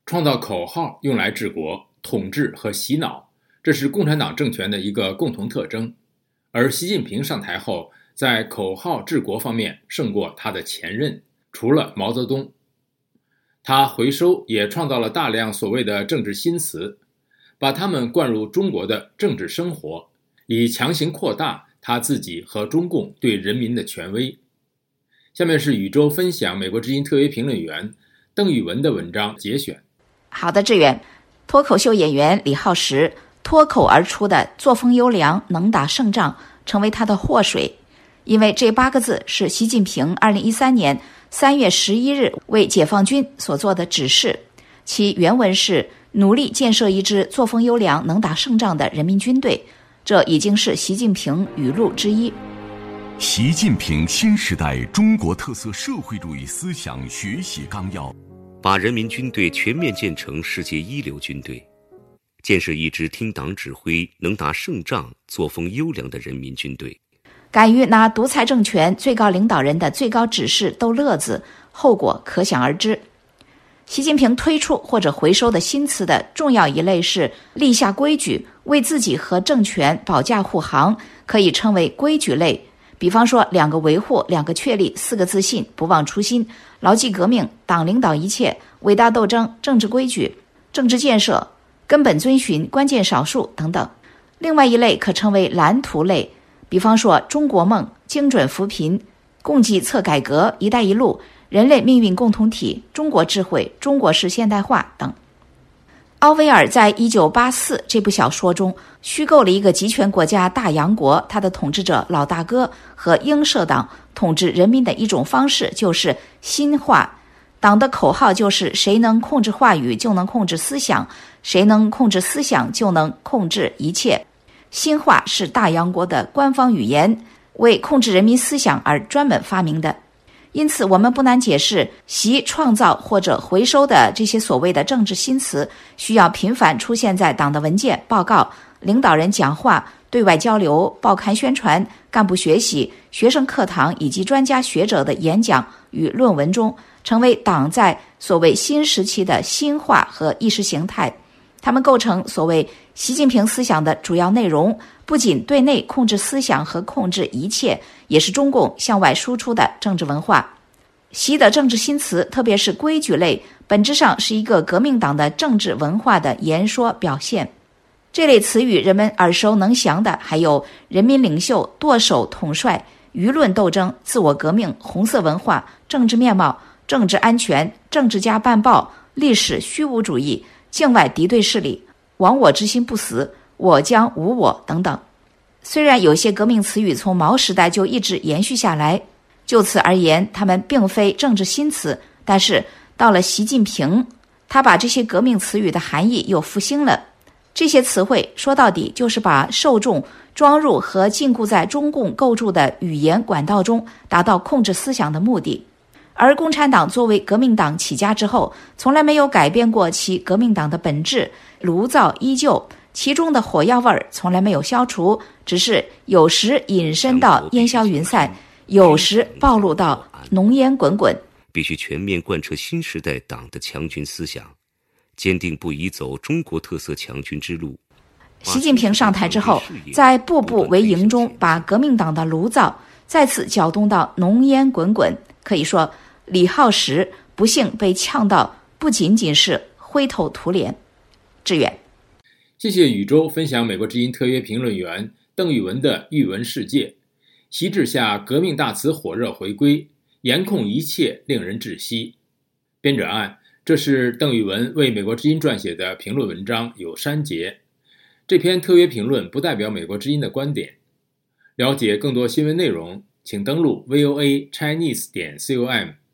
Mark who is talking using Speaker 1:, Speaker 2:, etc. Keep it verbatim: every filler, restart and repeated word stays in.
Speaker 1: 创造口号用来治国、统治和洗脑，这是共产党政权的一个共同特征。而习近平上台后，在口号治国方面胜过他的前任，除了毛泽东。他回收也创造了大量所谓的政治新词，把它们灌入中国的政治生活，以强行扩大他自己和中共对人民的权威。下面是宇宙分享美国之音特约评论员邓宇文的文章节选。
Speaker 2: 好的，志远。脱口秀演员李浩石脱口而出的作风优良、能打胜仗成为他的祸水，因为这八个字是习近平二零一三年三月十一日为解放军所做的指示，其原文是努力建设一支作风优良、能打胜仗的人民军队，这已经是习近平语录之一。
Speaker 3: 习近平新时代中国特色社会主义思想学习纲要，
Speaker 4: 把人民军队全面建成世界一流军队，建设一支听党指挥、能打胜仗、作风优良的人民军队。
Speaker 2: 敢于拿独裁政权最高领导人的最高指示逗乐子，后果可想而知。习近平推出或者回收的新词的重要一类是立下规矩，为自己和政权保驾护航，可以称为规矩类。比方说两个维护、两个确立、四个自信、不忘初心、牢记革命、党领导一切、伟大斗争、政治规矩、政治建设、根本遵循、关键少数等等。另外一类可称为蓝图类，比方说中国梦、精准扶贫、供给侧改革、一带一路、人类命运共同体、中国智慧、中国式现代化等。奥威尔在《一九八四》这部小说中虚构了一个集权国家大洋国，他的统治者老大哥和英社党统治人民的一种方式就是新话。党的口号就是谁能控制话语就能控制思想，谁能控制思想就能控制一切。新话是大洋国的官方语言，为控制人民思想而专门发明的。因此我们不难解释，习创造或者回收的这些所谓的政治新词需要频繁出现在党的文件、报告、领导人讲话、对外交流、报刊宣传、干部学习、学生课堂以及专家学者的演讲与论文中，成为党在所谓新时期的新话和意识形态。它们构成所谓习近平思想的主要内容，不仅对内控制思想和控制一切，也是中共向外输出的政治文化。习的政治新词，特别是规矩类，本质上是一个革命党的政治文化的言说表现。这类词语人们耳熟能详的还有人民领袖、舵手、统帅、舆论斗争、自我革命、红色文化、政治面貌、政治安全、政治家办报、历史虚无主义、境外敌对势力、亡我之心不死、我将无我等等。虽然有些革命词语从毛时代就一直延续下来，就此而言它们并非政治新词，但是到了习近平，他把这些革命词语的含义又复兴了。这些词汇说到底就是把受众装入和禁锢在中共构筑的语言管道中，达到控制思想的目的。而共产党作为革命党起家之后，从来没有改变过其革命党的本质，炉灶依旧，其中的火药味儿从来没有消除，只是有时隐身到烟消云散，有时暴露到浓烟滚滚。
Speaker 4: 必须全面贯彻新时代党的强军思想，坚定不移走中国特色强军之路。
Speaker 2: 习近平上台之后，在步步为营中把革命党的炉灶再次搅动到浓烟滚滚，可以说李浩石不幸被呛到不仅仅是灰头土脸。志远，
Speaker 1: 谢谢宇宙分享美国之音特约评论员邓宇文的语文世界。习治下革命大词火热回归，严控一切令人窒息。编者按，这是邓宇文为美国之音撰写的评论文章，有删节。这篇特约评论不代表美国之音的观点。了解更多新闻内容，请登录 V O A Chinese 点 com。